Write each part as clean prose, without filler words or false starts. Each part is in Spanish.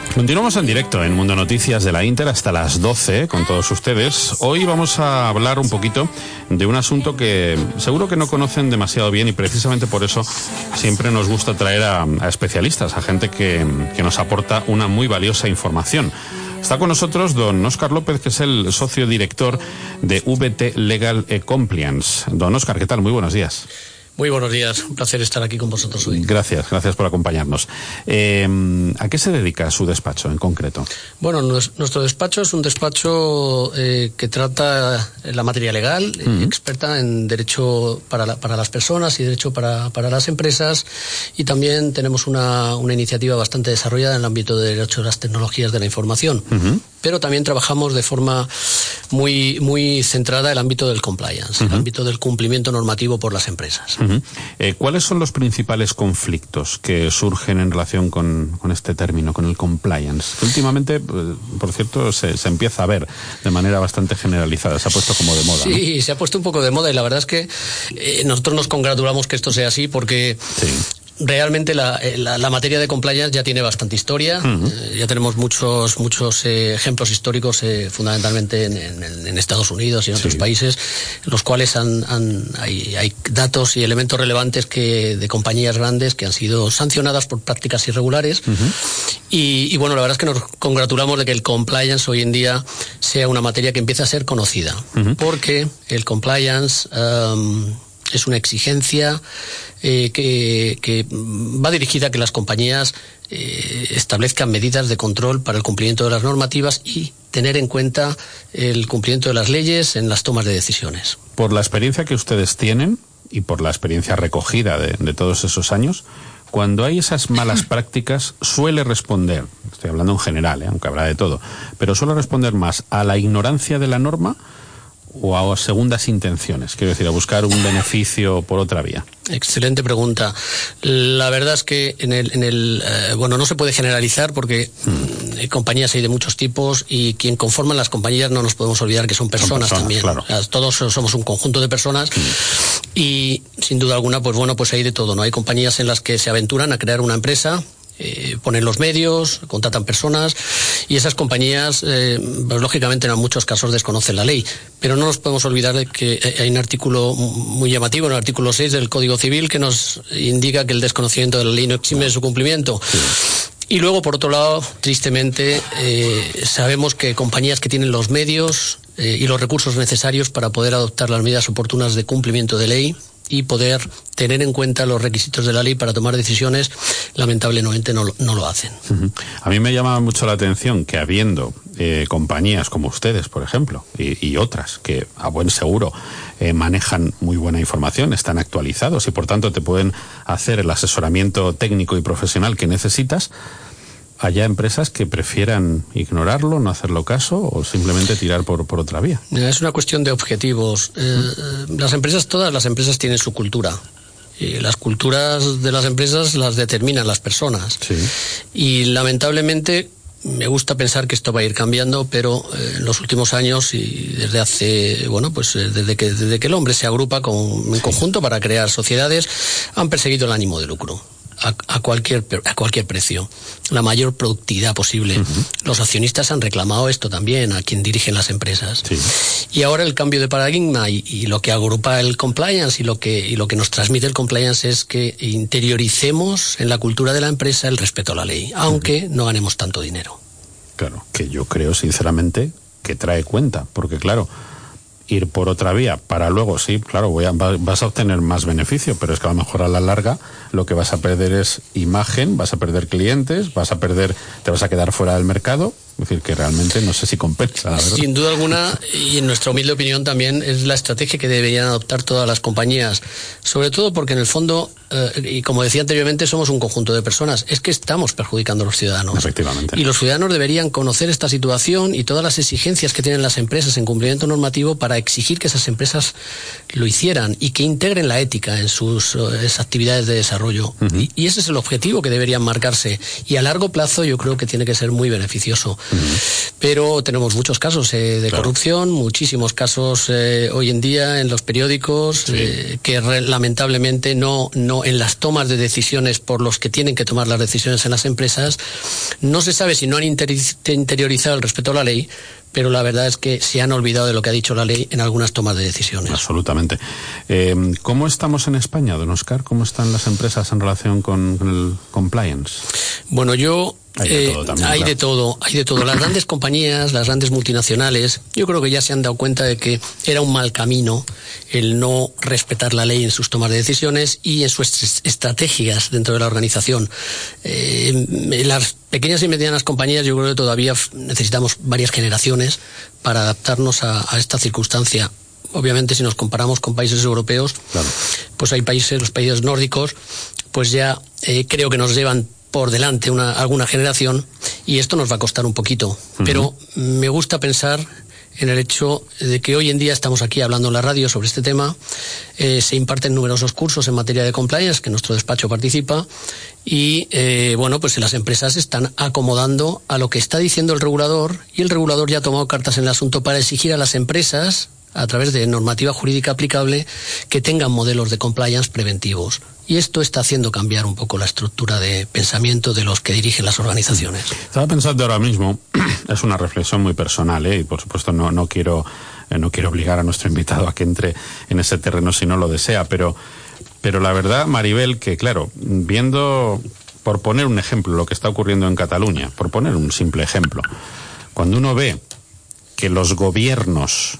Continuamos en directo en Mundo Noticias de la Inter hasta las 12 con todos ustedes. Hoy vamos a hablar un poquito de un asunto que seguro que no conocen demasiado bien y precisamente por eso siempre nos gusta traer a especialistas, a gente que nos aporta una muy valiosa información. Está con nosotros don Óscar López, que es el socio director de VT Legal Compliance. Don Óscar, ¿qué tal? Muy buenos días. Muy buenos días, un placer estar aquí con vosotros hoy. Gracias por acompañarnos. ¿A qué se dedica su despacho en concreto? Bueno, nuestro despacho es un despacho que trata la materia legal, experta en derecho para las personas y derecho para las empresas, y también tenemos una iniciativa bastante desarrollada en el ámbito de derecho a las tecnologías de la información. Pero también trabajamos de forma muy centrada en el ámbito del compliance, el ámbito del cumplimiento normativo por las empresas. ¿Cuáles son los principales conflictos que surgen en relación con este término, con el compliance? Últimamente, por cierto, se empieza a ver de manera bastante generalizada, se ha puesto como de moda. Sí, ¿no? Se ha puesto un poco de moda y la verdad es que nosotros nos congratulamos que esto sea así porque... Sí. Realmente la materia de compliance ya tiene bastante historia. Ya tenemos muchos ejemplos históricos, fundamentalmente en Estados Unidos y en otros países, en los cuales hay datos y elementos relevantes de compañías grandes que han sido sancionadas por prácticas irregulares. Y bueno, la verdad es que nos congratulamos de que el compliance hoy en día sea una materia que empieza a ser conocida, porque el compliance es una exigencia que va dirigida a que las compañías establezcan medidas de control para el cumplimiento de las normativas y tener en cuenta el cumplimiento de las leyes en las tomas de decisiones. Por la experiencia que ustedes tienen y por la experiencia recogida de todos esos años, cuando hay esas malas prácticas suele responder, estoy hablando en general, aunque habrá de todo, pero suele responder más a la ignorancia de la norma o a segundas intenciones, quiero decir, a buscar un beneficio por otra vía. Excelente pregunta. La verdad es que bueno, no se puede generalizar porque compañías hay de muchos tipos y quien conforman las compañías no nos podemos olvidar que son personas también. Claro. Todos somos un conjunto de personas y sin duda alguna, pues bueno, pues hay de todo, ¿no? Hay compañías en las que se aventuran a crear una empresa, ponen los medios, contratan personas y esas compañías pues, lógicamente en muchos casos desconocen la ley, pero no nos podemos olvidar de que hay un artículo muy llamativo, el artículo 6 del Código Civil, que nos indica que el desconocimiento de la ley no exime de su cumplimiento. Y luego, por otro lado, tristemente, sabemos que compañías que tienen los medios y los recursos necesarios para poder adoptar las medidas oportunas de cumplimiento de ley y poder tener en cuenta los requisitos de la ley para tomar decisiones, lamentablemente no lo hacen. A mí me llama mucho la atención que habiendo compañías como ustedes, por ejemplo, y otras que a buen seguro manejan muy buena información, están actualizados y por tanto te pueden hacer el asesoramiento técnico y profesional que necesitas, ¿haya empresas que prefieran ignorarlo, no hacerlo caso o simplemente tirar por otra vía? Es una cuestión de objetivos. Todas las empresas tienen su cultura. Las culturas de las empresas las determinan las personas. Sí. Y lamentablemente me gusta pensar que esto va a ir cambiando, pero en los últimos años y desde hace, bueno, pues desde que el hombre se agrupa en conjunto para crear sociedades, han perseguido el ánimo de lucro. A cualquier precio, la mayor productividad posible. Los accionistas han reclamado esto también a quien dirigen las empresas. Sí. Y ahora el cambio de paradigma y lo que agrupa el compliance y lo que nos transmite el compliance es que interioricemos en la cultura de la empresa el respeto a la ley, aunque no ganemos tanto dinero. Claro, que yo creo sinceramente que trae cuenta, porque claro, ir por otra vía para luego, sí, claro, vas a obtener más beneficio, pero es que a lo mejor a la larga lo que vas a perder es imagen, vas a perder clientes, te vas a quedar fuera del mercado. Es decir, que realmente no sé si compensa, la verdad. Sin duda alguna, y en nuestra humilde opinión también, es la estrategia que deberían adoptar todas las compañías. Sobre todo porque en el fondo, y como decía anteriormente, somos un conjunto de personas. Es que estamos perjudicando a los ciudadanos. Efectivamente. Y los ciudadanos deberían conocer esta situación y todas las exigencias que tienen las empresas en cumplimiento normativo para exigir que esas empresas lo hicieran y que integren la ética en sus actividades de desarrollo. Y ese es el objetivo que deberían marcarse. Y a largo plazo yo creo que tiene que ser muy beneficioso. Pero tenemos muchos casos de corrupción, muchísimos casos hoy en día en los periódicos que lamentablemente no sino en las tomas de decisiones por los que tienen que tomar las decisiones en las empresas. No se sabe si no han interiorizado el respeto a la ley, pero la verdad es que se han olvidado de lo que ha dicho la ley en algunas tomas de decisiones. Absolutamente. ¿Cómo estamos en España, don Óscar? ¿Cómo están las empresas en relación con el compliance? Bueno, Hay de todo también, hay claro. de todo. Las grandes compañías, las grandes multinacionales, yo creo que ya se han dado cuenta de que era un mal camino el no respetar la ley en sus tomas de decisiones y en sus estrategias dentro de la organización. Las pequeñas y medianas compañías, yo creo que todavía necesitamos varias generaciones para adaptarnos a esta circunstancia. Obviamente, si nos comparamos con países europeos, claro, pues hay países, los países nórdicos, pues ya creo que nos llevan por delante alguna generación, y esto nos va a costar un poquito. Pero me gusta pensar en el hecho de que hoy en día estamos aquí hablando en la radio sobre este tema. Se imparten numerosos cursos en materia de compliance, que nuestro despacho participa, y bueno, pues las empresas se están acomodando a lo que está diciendo el regulador, y el regulador ya ha tomado cartas en el asunto para exigir a las empresas, a través de normativa jurídica aplicable, que tengan modelos de compliance preventivos. Y esto está haciendo cambiar un poco la estructura de pensamiento de los que dirigen las organizaciones. Estaba pensando ahora mismo, es una reflexión muy personal, y por supuesto no quiero obligar a nuestro invitado a que entre en ese terreno si no lo desea, pero la verdad, Maribel, que claro, viendo, por poner un ejemplo, lo que está ocurriendo en Cataluña, por poner un simple ejemplo, cuando uno ve que los gobiernos,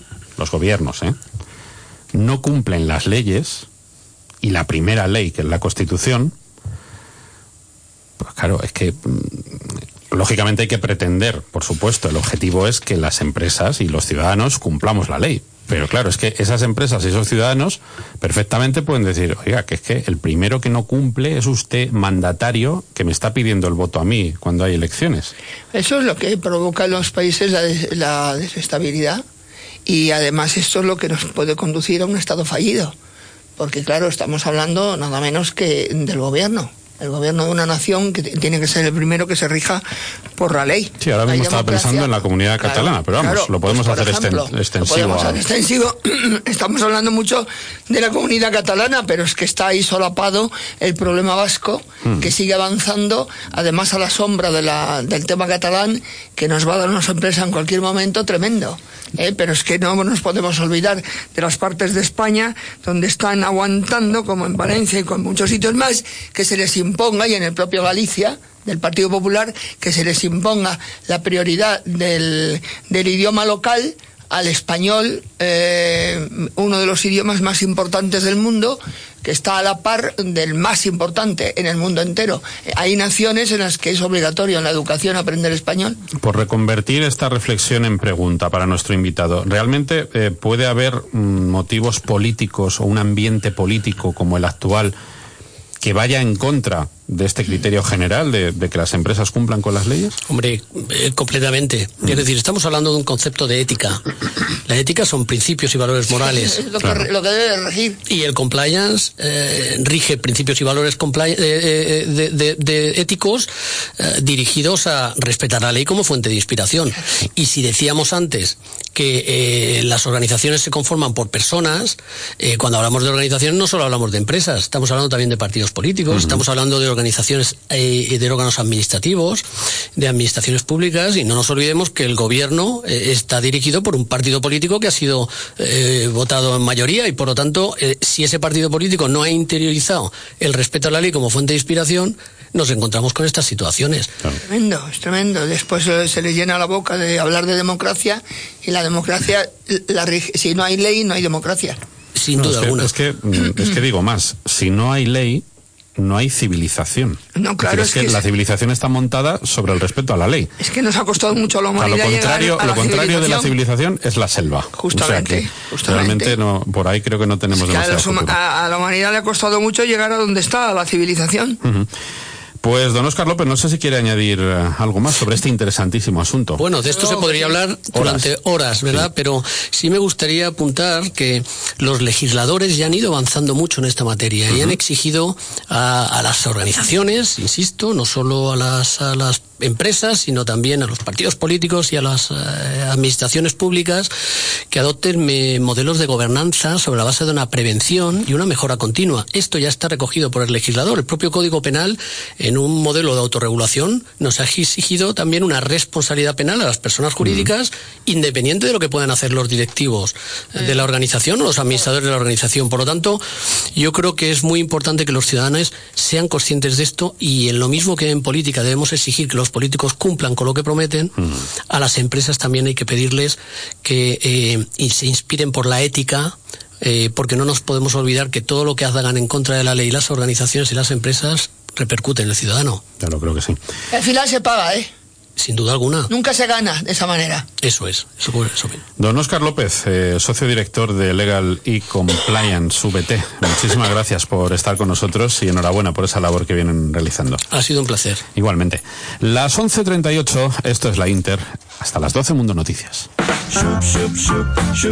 no cumplen las leyes, y la primera ley, que es la Constitución, pues claro, es que lógicamente hay que pretender, por supuesto, el objetivo es que las empresas y los ciudadanos cumplamos la ley. Pero claro, es que esas empresas y esos ciudadanos perfectamente pueden decir, oiga, que es que el primero que no cumple es usted, mandatario, que me está pidiendo el voto a mí cuando hay elecciones. Eso es lo que provoca en los países la desestabilidad, y además esto es lo que nos puede conducir a un estado fallido. Porque claro, estamos hablando nada menos que del gobierno. El gobierno de una nación que tiene que ser el primero que se rija por la ley. Sí, ahora mismo estaba pensando en la comunidad catalana, pero vamos, lo podemos hacer extensivo. Lo podemos hacer extensivo. Estamos hablando mucho de la comunidad catalana, pero es que está ahí solapado el problema vasco, que sigue avanzando, además a la sombra del tema catalán, que nos va a dar una sorpresa en cualquier momento tremendo. Pero es que no nos podemos olvidar de las partes de España donde están aguantando, como en Valencia y con muchos sitios más, que se les imponga, y en el propio Galicia, del Partido Popular, que se les imponga la prioridad del idioma local al español, uno de los idiomas más importantes del mundo, que está a la par del más importante en el mundo entero. Hay naciones en las que es obligatorio en la educación aprender español. Por reconvertir esta reflexión en pregunta para nuestro invitado, ¿realmente puede haber motivos políticos o un ambiente político como el actual que vaya en contra de este criterio general de que las empresas cumplan con las leyes? Hombre, completamente. Es decir, estamos hablando de un concepto de ética. La ética son principios y valores morales. Es lo que debe regir. Y el compliance rige principios y valores éticos dirigidos a respetar la ley como fuente de inspiración. Y si decíamos antes que las organizaciones se conforman por personas, cuando hablamos de organizaciones no solo hablamos de empresas, estamos hablando también de partidos políticos, estamos hablando de organizaciones de órganos administrativos, de administraciones públicas, y no nos olvidemos que el gobierno está dirigido por un partido político que ha sido votado en mayoría, y por lo tanto, si ese partido político no ha interiorizado el respeto a la ley como fuente de inspiración, nos encontramos con estas situaciones. Tremendo, es tremendo. Después se le llena la boca de hablar de democracia, y la democracia, si no hay ley, no hay democracia. Sin duda alguna. Es que digo más, si no hay ley, no hay civilización. No, claro, es que la civilización está montada sobre el respeto a la ley. Es que nos ha costado mucho a la humanidad. Lo contrario de la civilización es la selva. Justamente. Realmente no, por ahí creo que no tenemos demasiado futuro. A la humanidad le ha costado mucho llegar a donde está, a la civilización. Pues don Óscar López, no sé si quiere añadir algo más sobre este interesantísimo asunto. Bueno, de esto se podría hablar durante horas, ¿verdad? Sí. Pero sí me gustaría apuntar que los legisladores ya han ido avanzando mucho en esta materia y han exigido a las organizaciones, insisto, no solo a las empresas, sino también a los partidos políticos y a las administraciones públicas que adopten modelos de gobernanza sobre la base de una prevención y una mejora continua. Esto ya está recogido por el legislador. El propio Código Penal, en un modelo de autorregulación, nos ha exigido también una responsabilidad penal a las personas jurídicas, independiente de lo que puedan hacer los directivos de la organización o los administradores de la organización. Por lo tanto, yo creo que es muy importante que los ciudadanos sean conscientes de esto, y en lo mismo que en política debemos exigir que los políticos cumplan con lo que prometen, a las empresas también hay que pedirles que se inspiren por la ética, porque no nos podemos olvidar que todo lo que hagan en contra de la ley, las organizaciones y las empresas, repercute en el ciudadano. Ya lo creo que sí. Al final se paga, ¿eh? Sin duda alguna. Nunca se gana de esa manera. Eso es. Eso bien. Don Óscar López, socio director de Legal y Compliance VT, muchísimas gracias por estar con nosotros y enhorabuena por esa labor que vienen realizando. Ha sido un placer. Igualmente. Las 11:38, esto es la Inter. Hasta las 12, Mundo Noticias.